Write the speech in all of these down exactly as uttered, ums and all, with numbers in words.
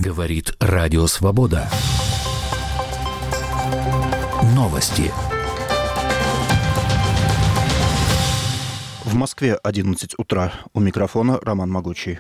Говорит Радио Свобода. Новости. В Москве одиннадцать утра. У микрофона Роман Могучий.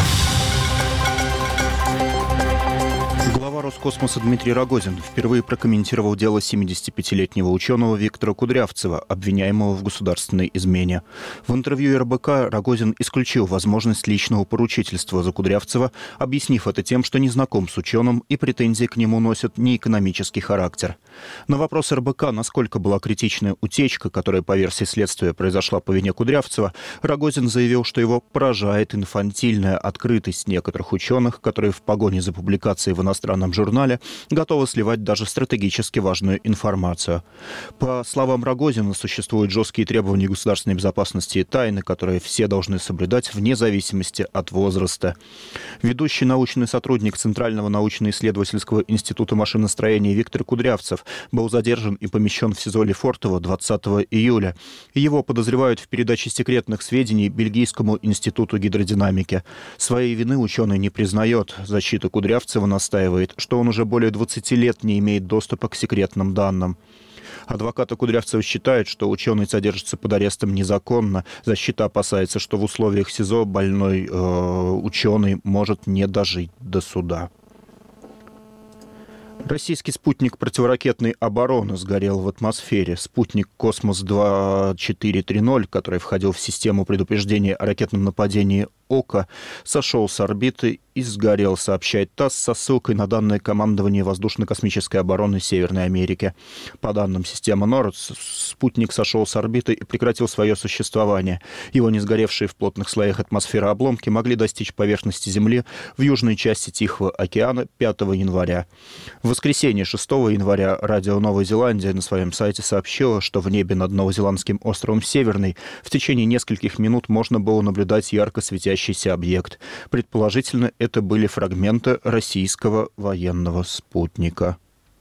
Глава Роскосмоса Дмитрий Рогозин впервые прокомментировал дело семидесятипятилетнего ученого Виктора Кудрявцева, обвиняемого в государственной измене. В интервью эр бэ ка Рогозин исключил возможность личного поручительства за Кудрявцева, объяснив это тем, что не знаком с ученым и претензии к нему носят не экономический характер. На вопрос эр бэ ка, насколько была критичная утечка, которая по версии следствия произошла по вине Кудрявцева, Рогозин заявил, что его поражает инфантильная открытость некоторых ученых, которые в погоне за публикацией в иностранном журнале готовы сливать даже стратегически важную информацию. По словам Рогозина, существуют жесткие требования государственной безопасности и тайны, которые все должны соблюдать вне зависимости от возраста. Ведущий научный сотрудник Центрального научно-исследовательского института машиностроения Виктор Кудрявцев был задержан и помещен в СИЗО Лефортово двадцатого июля. Его подозревают в передаче секретных сведений Бельгийскому институту гидродинамики. Своей вины ученый не признает. Защита Кудрявцева настаивает, что он уже более двадцати лет не имеет доступа к секретным данным. Адвокаты Кудрявцева считают, что ученый содержится под арестом незаконно. Защита опасается, что в условиях СИЗО больной э, ученый может не дожить до суда. Российский спутник противоракетной обороны сгорел в атмосфере. Спутник «Космос-два четыре три ноль», который входил в систему предупреждения о ракетном нападении «Ока», сошел с орбиты и сгорел, сообщает ТАСС со ссылкой на данные командования воздушно-космической обороны Северной Америки. По данным системы НОРАД, спутник сошел с орбиты и прекратил свое существование. Его не сгоревшие в плотных слоях атмосферы обломки могли достичь поверхности Земли в южной части Тихого океана пятого января. В воскресенье шестого января радио Новой Зеландии на своем сайте сообщило, что в небе над новозеландским островом Северный в течение нескольких минут можно было наблюдать ярко светящийся объект. Предположительно, это были фрагменты российского военного спутника.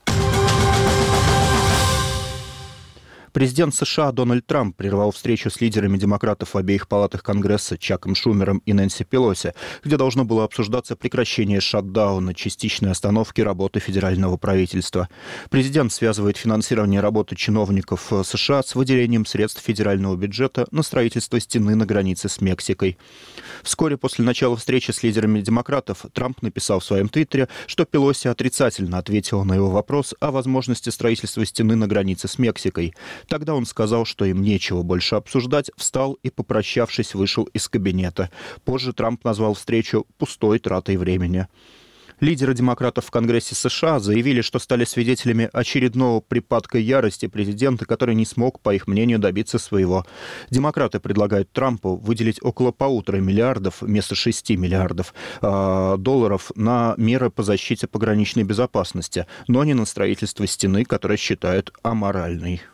Президент США Дональд Трамп прервал встречу с лидерами демократов в обеих палатах Конгресса Чаком Шумером и Нэнси Пелоси, где должно было обсуждаться прекращение шатдауна, частичной остановки работы федерального правительства. Президент связывает финансирование работы чиновников США с выделением средств федерального бюджета на строительство стены на границе с Мексикой. Вскоре после начала встречи с лидерами демократов Трамп написал в своем твиттере, что Пелоси отрицательно ответила на его вопрос о возможности строительства стены на границе с Мексикой. Тогда он сказал, что им нечего больше обсуждать, встал и, попрощавшись, вышел из кабинета. Позже Трамп назвал встречу пустой тратой времени. Лидеры демократов в Конгрессе США заявили, что стали свидетелями очередного припадка ярости президента, который не смог, по их мнению, добиться своего. Демократы предлагают Трампу выделить около полутора миллиардов вместо шести миллиардов э, долларов на меры по защите пограничной безопасности, но не на строительство стены, которую считают аморальной.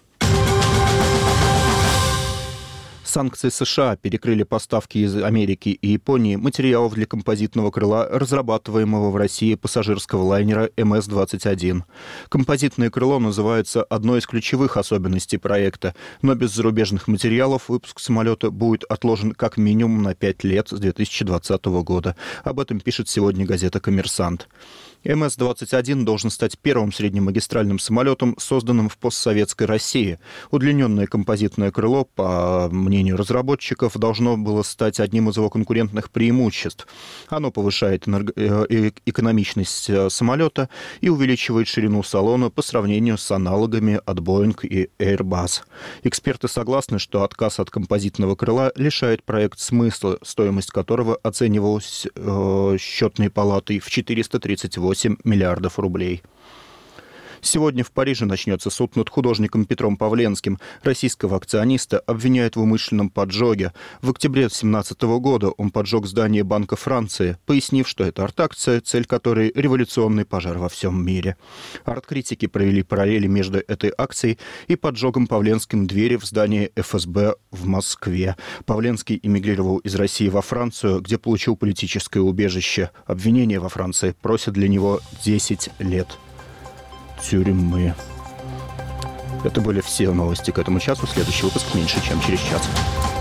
Санкции США перекрыли поставки из Америки и Японии материалов для композитного крыла, разрабатываемого в России пассажирского лайнера эм эс двадцать один. Композитное крыло называется одной из ключевых особенностей проекта, но без зарубежных материалов выпуск самолета будет отложен как минимум на пять лет с две тысячи двадцатого года. Об этом пишет сегодня газета «Коммерсант». эм эс двадцать один должен стать первым среднемагистральным самолетом, созданным в постсоветской России. Удлиненное композитное крыло, по мнению разработчиков, должно было стать одним из его конкурентных преимуществ. Оно повышает энерго- э- экономичность самолета и увеличивает ширину салона по сравнению с аналогами от Boeing и Airbus. Эксперты согласны, что отказ от композитного крыла лишает проект смысла, стоимость которого оценивалась э- счетной палатой в четыреста тридцать восемь миллиардов рублей. Сегодня в Париже начнется суд над художником Петром Павленским. Российского акциониста обвиняют в умышленном поджоге. В октябре две тысячи семнадцатого года он поджег здание Банка Франции, пояснив, что это арт-акция, цель которой — революционный пожар во всем мире. Арт-критики провели параллели между этой акцией и поджогом Павленским двери в здании эф эс бэ в Москве. Павленский эмигрировал из России во Францию, где получил политическое убежище. Обвинения во Франции просят для него десять лет тюрьмы. Это были все новости к этому часу. Следующий выпуск меньше, чем через час.